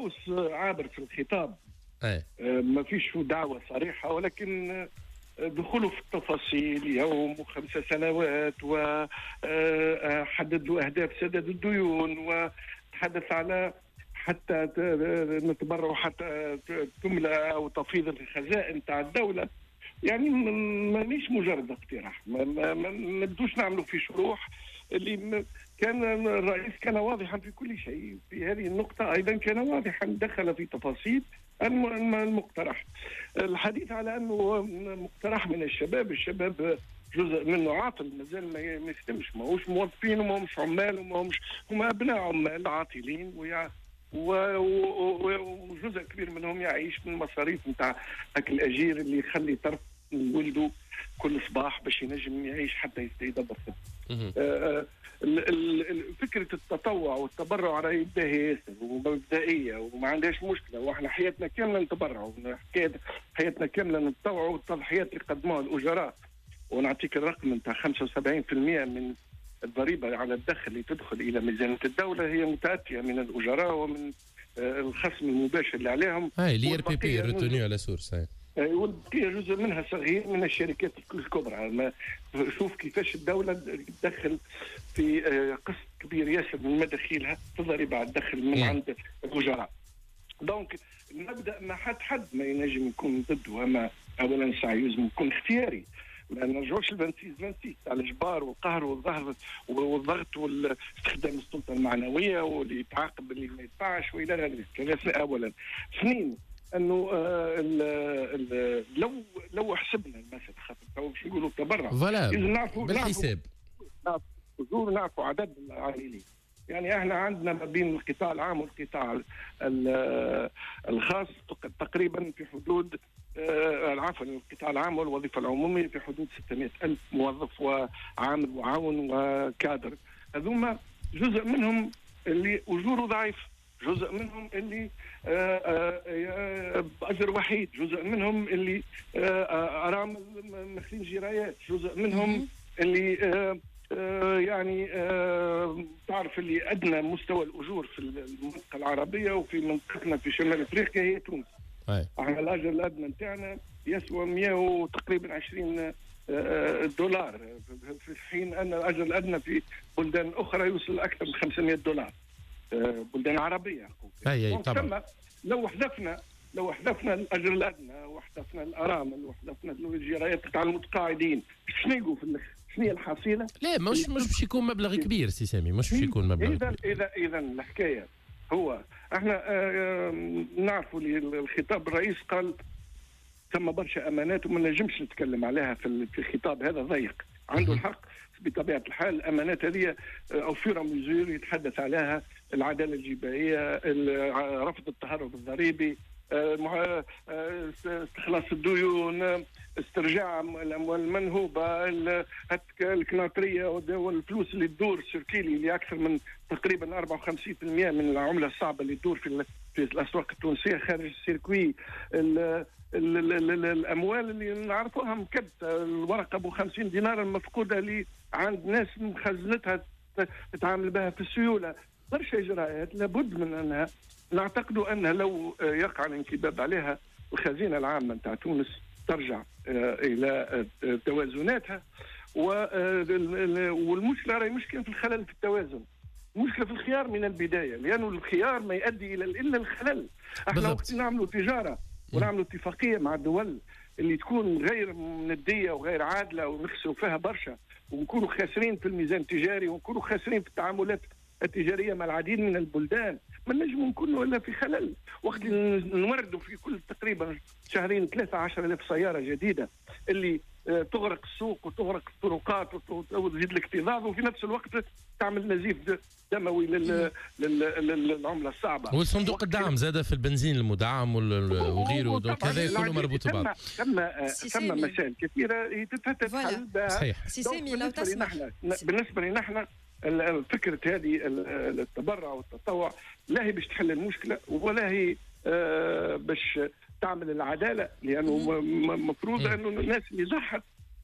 قوس عابر في الخطاب. ما فيش دعوة صريحة، ولكن دخوله في التفاصيل يوم و5 سنوات، وحدد له أهداف سداد الديون، وتحدث على حتى نتبرع حتى تملأ أو تفيض الخزائن تاع الدولة. يعني مانيش مجرد اقتراح، ما نبدوش نعملوا في شروح. اللي كان الرئيس كان واضحا في كل شيء، في هذه النقطة أيضا كان واضحا، دخل في تفاصيل المقترح. الحديث على أنه مقترح من الشباب جزء منه عاطل، مازال ما يستمش، ما هوش موظفين وما همش عمال هم أبناء عمال عاطلين، وجزء كبير منهم يعيش من المصاريف نتاع الأجير اللي يخلي طرف من ولده كل صباح باش ينجم يعيش حتى يدبر خدمته. فكرة التطوع والتبرع راهي باهية ومبدئية وما عندهاش مشكلة، واحنا حياتنا كاملة نتبرع، حياتنا كاملة نتطوع، والتضحيات اللي قدموها الأجراء. ونعطيك الرقم نتاع 75% من الضريبة على الدخل اللي تدخل إلى ميزانية الدولة هي متأتية من الأجراء ومن الخصم المباشر اللي عليهم. لي ار بي بي ريتوني على سورس. والبقية جزء منها صغير من الشركات الكبرى. شوف كيفاش الدولة تدخل في قسط كبير ياسر من مداخيلها في ضريبة على الدخل من عند الأجراء. دونك نبدأ ما حد ما ينجم يكون ضده، أما أولا سعي لازم يكون اختياري، ما نرجعوش ل 26 على الإجبار والقهر والضغط واستخدام السلطة المعنوية واللي يتعاقب اللي ما يدفعش وإلى ذلك. هذا أولا. اثنين، انه لو حسبنا المسألة خاطر باش نقولوا تبرع نعرفوا بالحساب، نعرفوا عدد العائلين. يعني احنا عندنا ما بين القطاع العام والقطاع الخاص تقريبا في حدود عفوا القطاع العام والوظيفة العمومية في حدود 600,000 موظف وعامل وعاون وكادر. هذوما جزء منهم اللي أجوره ضعيف، جزء منهم اللي بأجر وحيد، جزء منهم اللي أرامل مخلين جرايات، جزء منهم اللي يعني تعرف اللي أدنى مستوى الأجور في المنطقة العربية وفي منطقتنا في شمال أفريقيا هي تونس. احنا الأجر الأدنى نتاعنا يسوى 100 تقريبا 20 دولار، في حين أن الأجر الأدنى في بلدان أخرى يوصل أكثر من 500 دولار، بلدان عربية. طبعا لو حذفنا الأجر الأدنى وحذفنا الأرامل وحذفنا الجرايات تاع المتقاعدين، شنو هي الحصيلة؟ لا مش باش يكون مبلغ كبير سي سامي، مش باش يكون مبلغ كبير. إذا الحكاية هو احنا نعرفوا الخطاب الرئيس قال ثم برشا أمانات وما نجمش نتكلم عليها في الخطاب هذا ضيق. عنده الحق بطبيعة الحال. الأمانات هذه أو فيرا ميزور يتحدث عليها العدالة الجبائية، رفض التهرب الضريبي، استخلاص الديون، استرجاع الأموال المنهوبة، الكناطرية والفلوس اللي تدور السيركيلي اللي أكثر من تقريبا 54% من العملة الصعبة اللي تدور في الأسواق التونسية خارج السيركوي، الأموال اللي نعرفوها مكبتة، الورقة أبو 50 دينار المفقودة اللي عند ناس مخزنتها تتعامل بها في السيولة. برشا إجراءات لابد من أنها نعتقدوا أنها لو يقع الانكباب عليها الخزينة العامة نتاع تونس ترجع إلى توازناتها. والمشكلة راهي مشكلة في الخلل في التوازن، مشكلة في الخيار من البداية، لأنه الخيار ما يؤدي إلا الخلل. احنا وقت نعملوا تجارة ونعملوا اتفاقية مع الدول اللي تكون غير ندية وغير عادلة ونخسروا فيها برشا ونكونوا خاسرين في الميزان التجاري ونكونوا خاسرين في التعاملات التجارية مع العديد من البلدان، ما نجم نكونوا إلا في خلل. وقت نوردوا في كل تقريبا شهرين 13,000 سيارة جديدة اللي تغرق السوق وتغرق الطرقات وتزيد الاكتظاظ، وفي نفس الوقت تعمل نزيف دموي للعملة الصعبة. والصندوق الدعم زاد في البنزين المدعم وغيره، دونك هذا كله مربوط ببعض. ثم مسائل كثيرة تتحل بها. بالنسبة لنا احنا فكرة هذه التبرع والتطوع لا هي باش تحل المشكلة ولا هي باش تعمل العدالة، لأنه مفروض أنه الناس اللي ضحت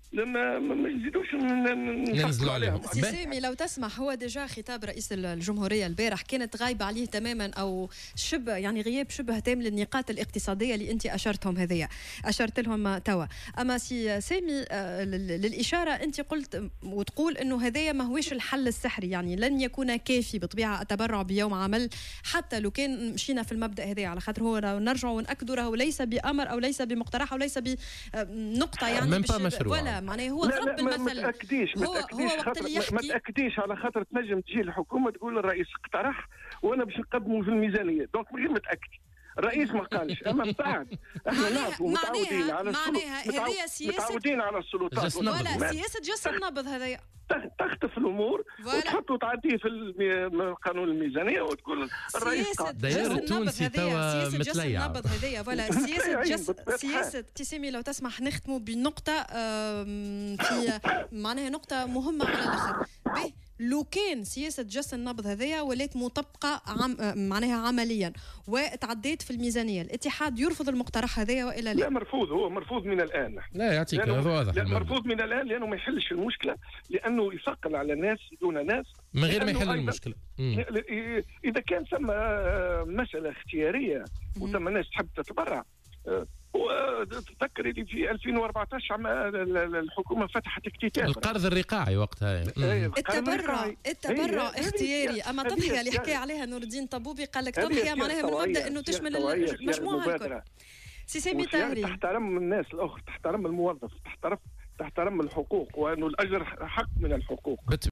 ما يزيدوش ننزلوا عليهم. سي سامي لو تسمح، هو ديجا خطاب رئيس الجمهوريه البارح كانت غايبه عليه تماما او شبه يعني غياب شبه تام للنقاط الاقتصاديه اللي انت اشرت لهم توا. اما سي سامي للاشاره انت قلت وتقول انه هذايا ما هوش الحل السحري، يعني لن يكون كافي بطبيعه التبرع بيوم عمل حتى لو كان مشينا في المبدا هذا، على خاطر هو نرجع ونأكدوا راهو ليس بامر او ليس بمقترح او ليس بنقطه يعني ولا معناه هو ضرب المثل. ما تأكديش ما تأكديش على خاطر تنجم تجي الحكومه تقول الرئيس اقترح وانا باش نقدمه في الميزانيه، دونك من غير ما تأكدي. الرئيس ما قالش، اما من بعد احنا نعرفوا متعودين على متعودين على السلطات ولا سياسه جس النبض هذايا تخطف الامور وتحط وتعديه في قانون الميزانيه وتقول الرئيس داير التونسي توا متليع النبض هذايا ولا سياسه تسمي. لو تسمح نختموا بنقطه في معناها نقطه مهمه على الاخر. لو كان سياسة جس النبض هذيا ولات مطبقة معناها عمليا وتعديت في الميزانية، الاتحاد يرفض المقترح هذيا وإلا لا؟ لا مرفوض، هو مرفوض من الآن. لا يعطيك هذا واضح. لا مرفوض من الآن لأنه ما يحلش المشكلة، لأنه يثقل على ناس دون ناس من غير ما يحل المشكلة. إذا كان ثم مسألة اختيارية وثم ناس تحب تتبرع، وتذكر اللي في 2014 الحكومه فتحت اكتتاب القرض الرقاعي وقتها. التبرع اختياري، اما التضحيه اللي حكى عليها نور الدين طبوبي قال لك تضحيه معناها من المبدا انه تشمل المجموعه الكل. سي سامي طاهري تحترم الناس الاخرى، تحترم الموظف، تحترم الحقوق، وانه الاجر حق من الحقوق.